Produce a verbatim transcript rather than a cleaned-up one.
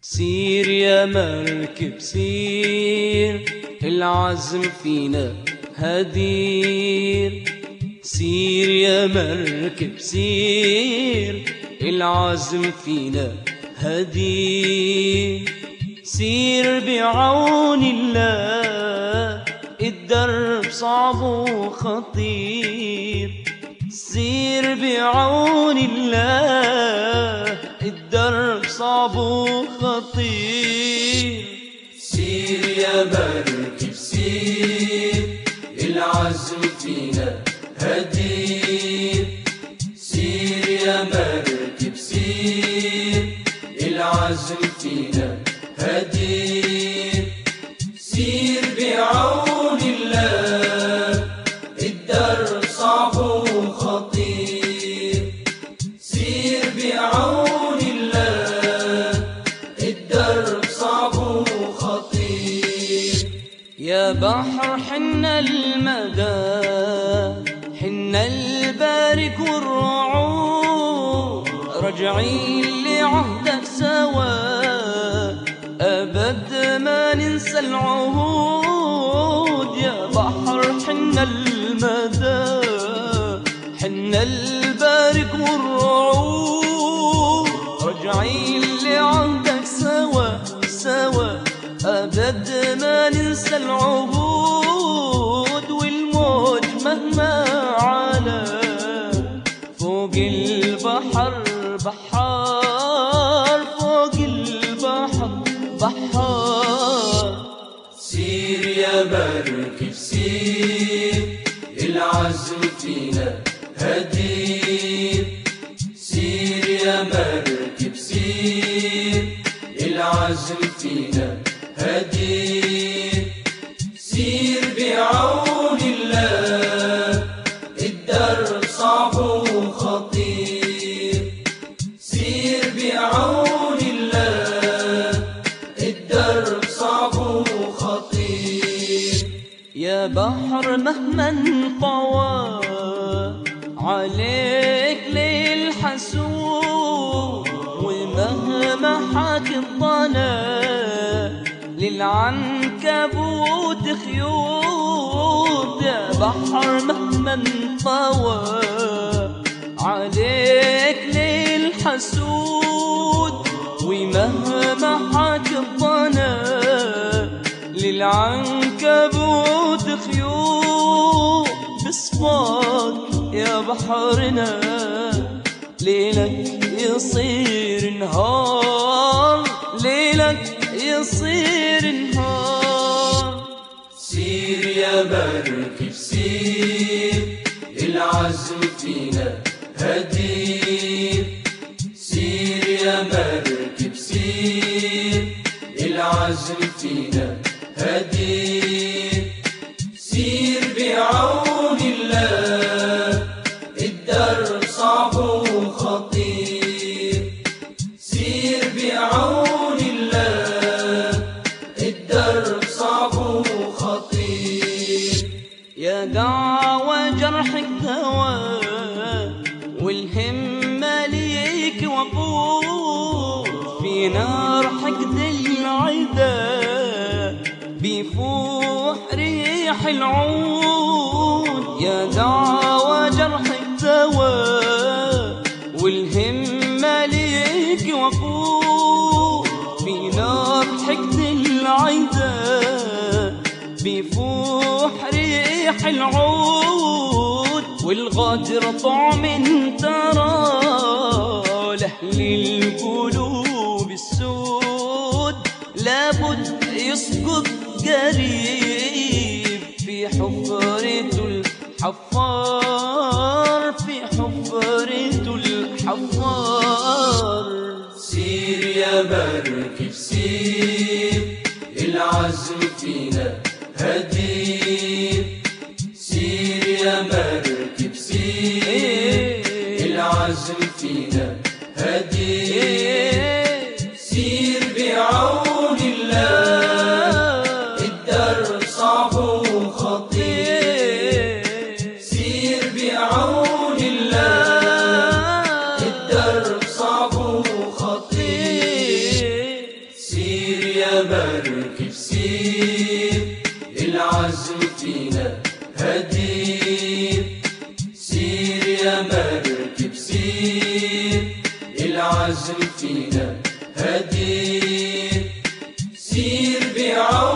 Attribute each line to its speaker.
Speaker 1: سير يا مركب سير، العزم فينا هدير. سير يا مركب سير، العزم فينا هدير. سير بعون الله، الدرب صعب وخطير. سير بعون الله، الدرب صعب وخطير.
Speaker 2: سير يا مركب سير، العزم فينا هدير. سير يا مركب سير، العزم فينا هدير. سير بعون الله، الدرب صعب وخطير. سير بعون الله، الدرب صعب وخطير.
Speaker 1: يا بحر حنا المدى، حنا البارك والرعود، راجعين لعهدك سوا، أبد ما ننسى العهود. يا بحر حنا المدى، حنا البارك والرعود، راجعين لعهدك سوا سوا، أبد ما ننسى العهود. والموج مهما علا فوق البحر بحار، فوق البحر بحار.
Speaker 2: سير يا مركب سير، العزم فينا هدير. سير يا مركب سير، العزم فينا هدير. سير بعون الله، الدرب صعب وخطير. سير بعون الله، الدرب صعب وخطير.
Speaker 1: يا بحر مهما انطوى عليك ليل حسود، ومهما حاك الضنا للعنكبوت خيوط. يا بحر مهما انطوى عليك ليل حسود، ومهما حاك الضنا للعنكبوت خيوط. بصفاك يا بحرنا ليلك يصير نهار، ليلك يصير نهار.
Speaker 2: سير يا مركب سير، العزم فينا هدير. سير يا مركب سير، العزم فينا هدير. سير بعون الله، الدرب صعب وخطير. سير بعون الله، الدرب صعب وخطير.
Speaker 1: يا دعوة جرحك دواء، والهمة ليك وقود. في نار حقد العدا بيفوح ريح العود. يا دعوة جرحك دواء، والهمة ليك وقود. في نار حقد العدا بيفوح ريح العود. والغدر طعم ترى لأهل القلوب السود، لابد يسقط قريب في حفرة الحفار، في حفرة الحفار.
Speaker 2: سير يا مركب سير، العزم فينا هدير. سير يا مركب سير، العزم فينا هدير. سير بعون الله، الدرب صعب وخطير. سير بعون الله، الدرب صعب وخطير. فينا هدير. سير يا مركب سير، العزم فينا هدير. سير بعون